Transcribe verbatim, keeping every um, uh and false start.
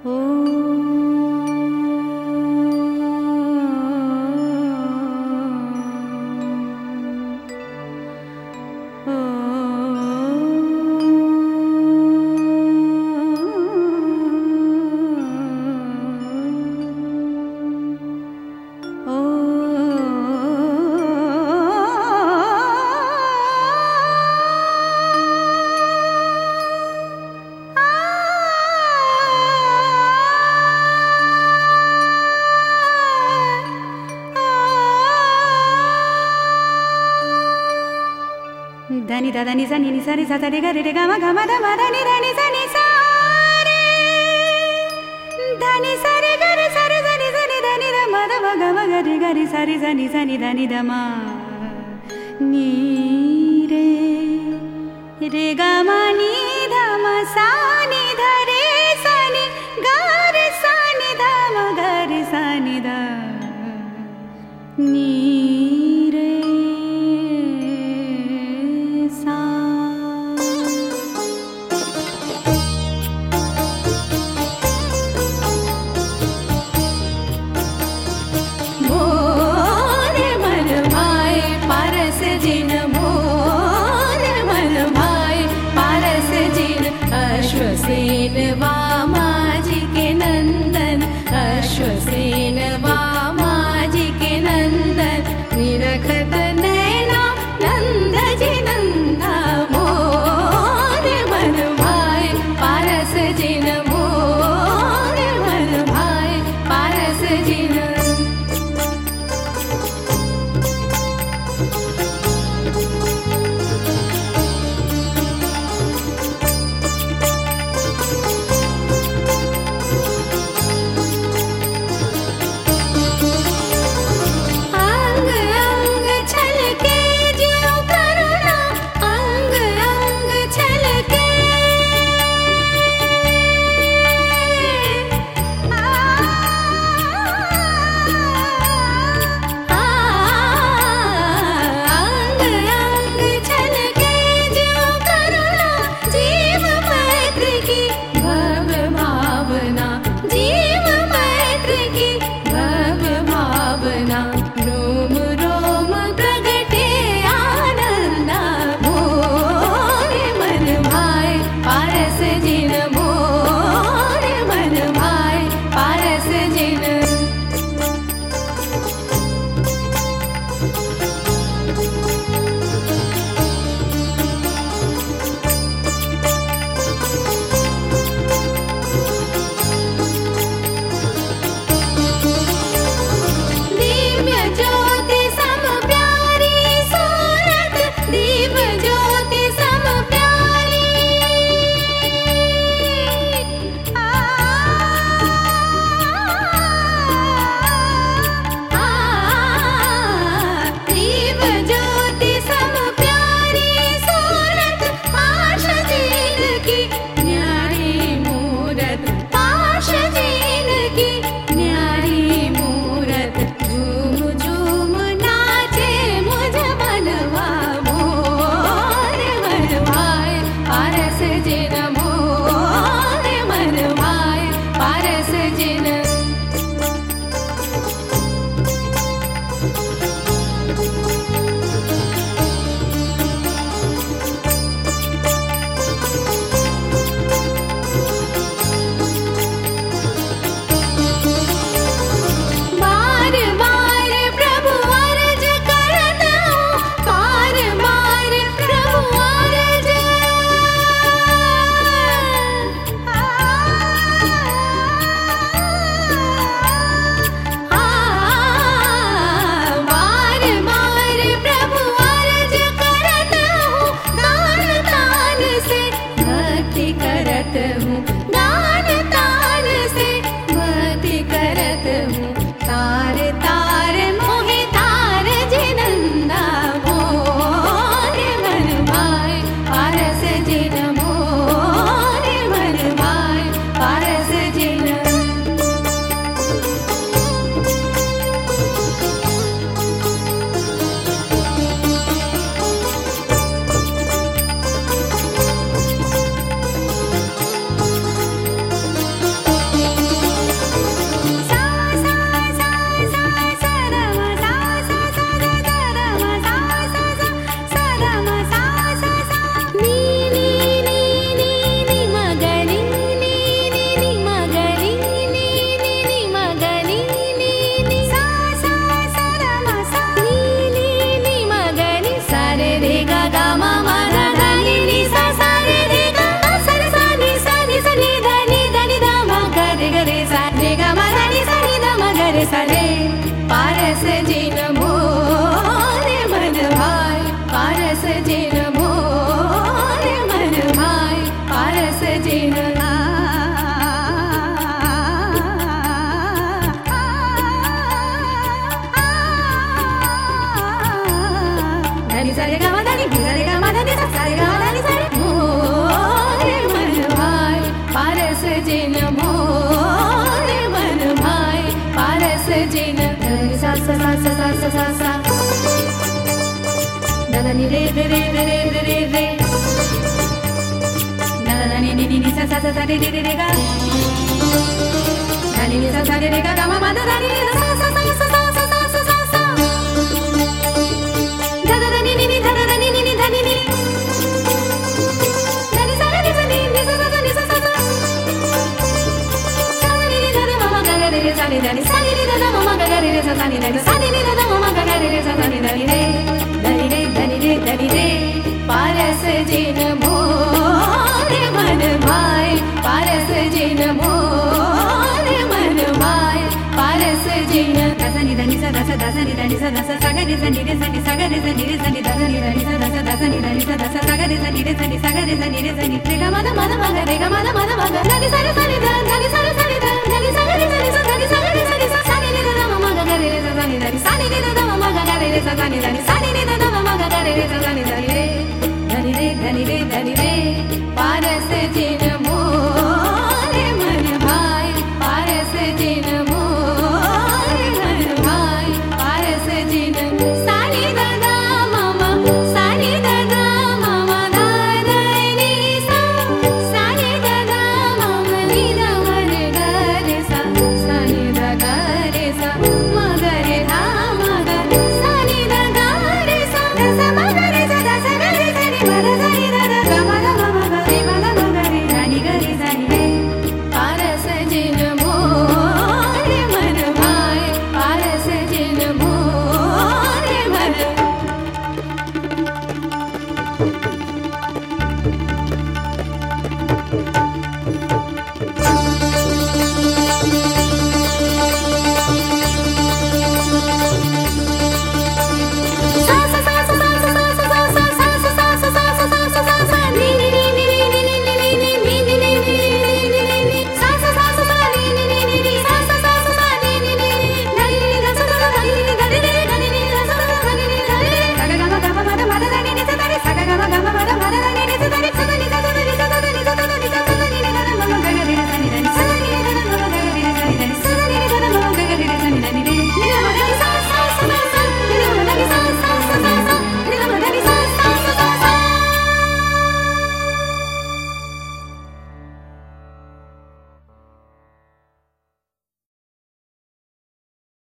ಧನಿ the ಧನಿ ಸ ನಿ ನಿ ಸ ರಿ ಸ ಸ ರಿ ಗ ರಿ ರಿ ಗ ಮ ಗ ಮ ದ ಮ ದ ನಿ ದ ನಿ ಸ ನಿ ಸ ರಿ ಧನಿ ಸ ರಿ ಗ ರಿ ಸ ರಿ ಸ ನಿ ಸ ನಿ ದ ನಿ ದ ಮ ದ ಮ ಗ ಮ ಗ ರಿ ಗ ರಿ ಸ ರಿ ಸ ನಿ ಸ ನಿ ದ ನಿ ದ ಮ ನೀ ರೇ ರಿ ಗ ಮ ನಿ ಧ ಮ ಸ ನಿ ಧ ರೇ ಸ ನಿ ಗ ರಿ ಸ ನಿ ಧ ಮ ಗ ರಿ ಸ ನಿ ದ ನೀ मोरे मन भाए पारस जिन मोर ni re re re re re re re da da ni ni ni sa sa sa sa re re re ga da ni ni sa sa re re ga ga ma ma da da ni sa sa sa sa sa sa sa sa sa da da ni ni ni da da ni ni ni da ni ni da ni sa ni sa ni ni sa sa ni sa sa sa sa ni ni da da ma ma ga re re sa ni da ni sa ni ni da da ma ma ga re re sa sa ni da ni sa ni ni da da ma ma ga re re sa sa ni da ni re da ni re da ni re da ni re पारस जिन मोरे मन भाए पारस जिन मोरे मन भाए पारस जिन दसनि दनि स दस दसनि दनि स दस सगरि सनि रे सनि सगरि सनि रे सनि दसनि दनि स दस दसनि दनि स दस सगरि सनि रे सनि सगरि सनि रे सनि रे ग मद मद मग रे ग मद मद मग दनि सरि सनि द दनि सरि सनि द दनि सगरि सनि स दनि सगरि सनि स सनि रे द म मग रे रे स सनि दनि सनि रे द म मग रे रे स सनि दनि